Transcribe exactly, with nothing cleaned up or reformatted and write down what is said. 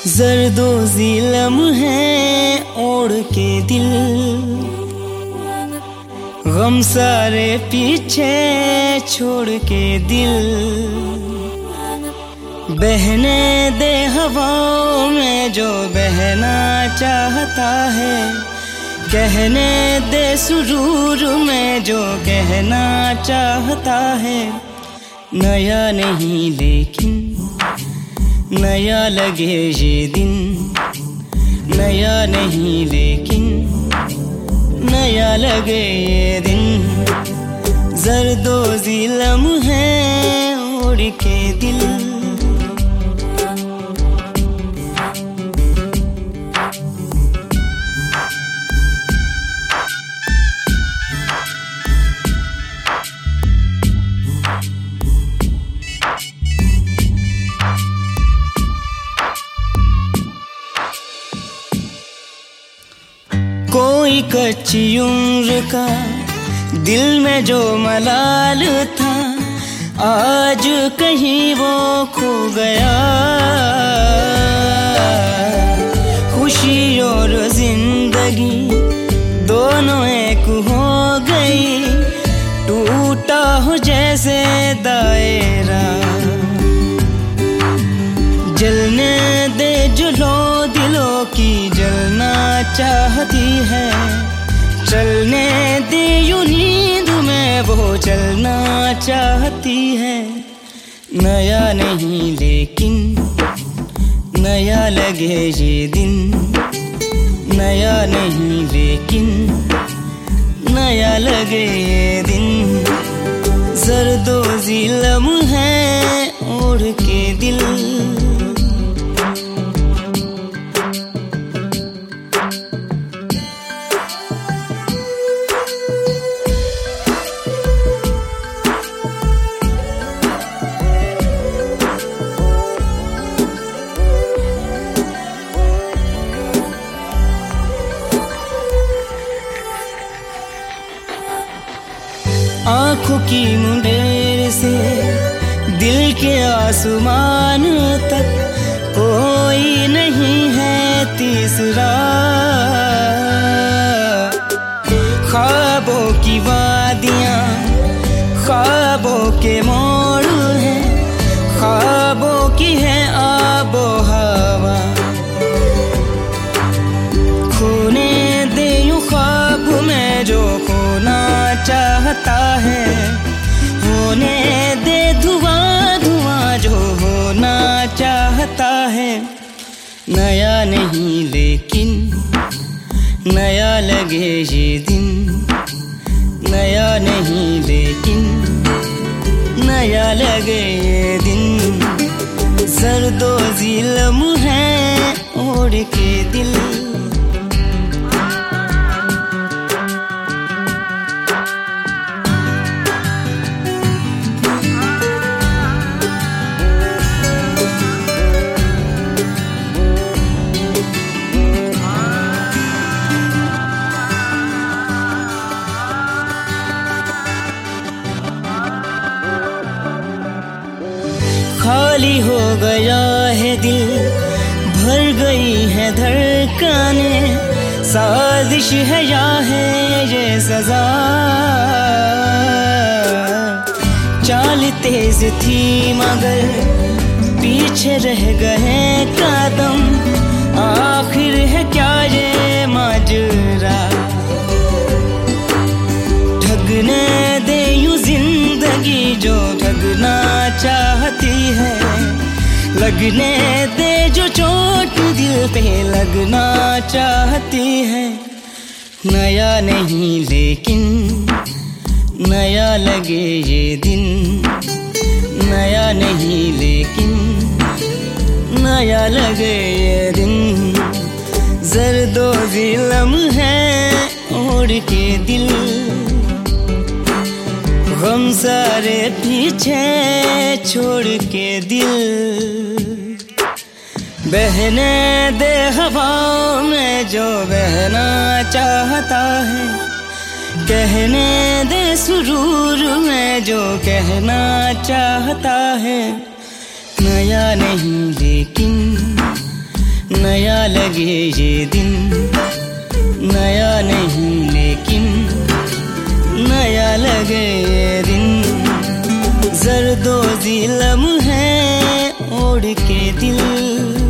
जरदोज़ी लम्हे ओढ़ के दिल, गम सारे पीछे छोड़ के दिल, बहने दे हवाओं में जो बहना चाहता है, कहने दे सुरूर में जो कहना चाहता है। नया नहीं लेकिन नया लगे ये दिन, नया नहीं लेकिन नया लगे ये दिन। जरदोज़ी लम्हे ओढ़ के दिल, कोई कच्ची उम्र का दिल में जो मलाल था, आज कहीं वो खो गया। खुशी और जिंदगी दोनों एक हो गई, टूटा हो जैसे दायरा। जलने दे जुलो दिलों की जलना चाहती है, चलने दे यूं नींद में वो चलना चाहती है। नया नहीं लेकिन नया लगे ये दिन, नया नहीं लेकिन नया लगे ये दिन। जरदोज़ी लम्हे ओढ़ के दिल, आँखों की मुंडेर से दिल के आसमान तक कोई नहीं है तीसरा। ख्वाबों की वादियाँ ख्वाबों के मोड़ हैं, ख्वाबों की है आबो हवा। खोने दे यूं ख्वाब में जो खोना चाहता है, होने दे धुआं धुआं जो होना चाहता है। नया नहीं लेकिन नया लगे ये दिन, नया नहीं लेकिन नया लगे ये दिन। जरदोज़ी लम्हे ओढ़ के दिल, खाली हो गया है दिल, भर गई है धड़कनें। साजिश है या है ये सजा, चाल तेज थी मगर पीछे रह गए कदम। आखिर है क्या ये माजरा, ठगने दे यूं जिंदगी जो ठगना चाहती है। लगने दे जो चोट दिल पे लगना चाहती है। नया नहीं लेकिन नया लगे ये दिन, नया नहीं लेकिन नया लगे ये दिन। जरदोज़ी लम्हे ओढ़ के दिल, गम सारे पीछे छोड़ के दिल, बहने दे हवाओं में जो बहना चाहता है, कहने दे सुरूर में जो कहना चाहता है। नया नहीं लेकिन नया लगे ये दिन, नया नहीं लेकिन नया लगे ये दिन। जरदोज़ी लम्हे ओढ़ के दिल